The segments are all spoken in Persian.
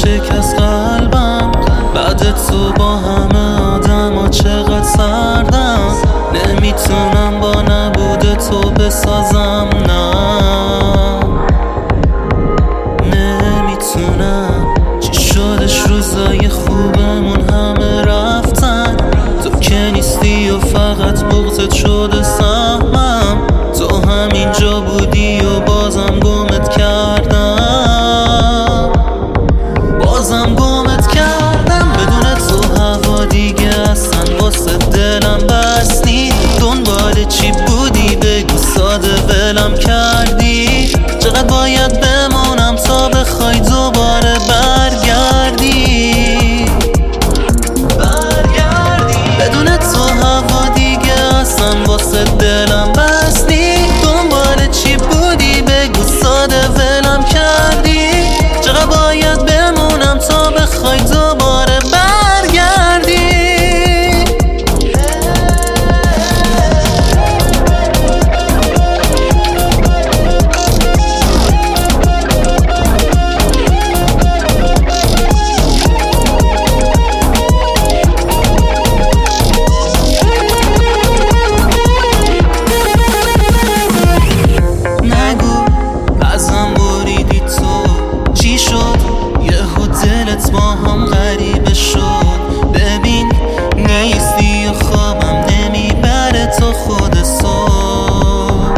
شکست قلبم بعد تو با همه آدم چقدر سردم. نمیتونم با نبود تو بسازم، نه نمیتونم. چی شدش روزای خوبمون همه رفتن، تو که نیستی و فقط بغضت شده سهمم. تو همینجا بودی و بازم گمت کردم، بازم گمت کردم. بدون تو هوا دیگه اصلا واسه دلم بس نی. دنبال چی بودی بگو ساده ولم کردی. چقدر باید بمونم تا بخوای دوباره برگردی. بدون تو هوا دیگه اصلا واسه دلم بس نی. دنبال چی بودی بگو ساده ولم کردی. چقدر باید بمونم تا بخوای دوباره برگردی. با هم غریبه شد، ببین نیستی و خوابم نمیبره تو خود صبح.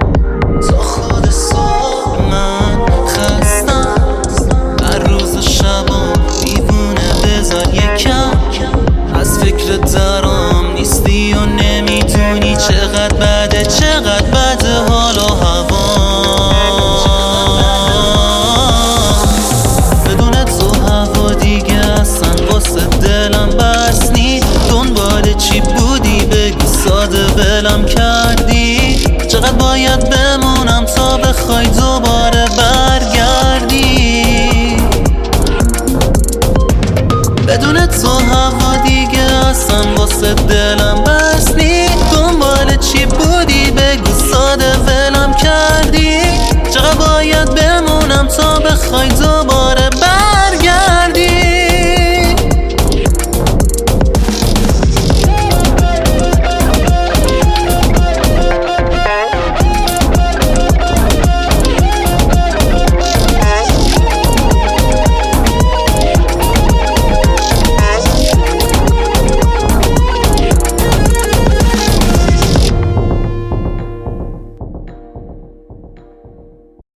من خستم هر روز و شبام دیوونه، بذار یکم از فکر درام نیستی و نمیدونی چقدر بده، چقدر بده حال و هوا. دلم بس نی. دنبال چی بودی بگو ساده ولم کردی. چقدر باید بمونم تا بخوای دوباره برگردی. بدون تو هوا دیگه اصلا واسه دلم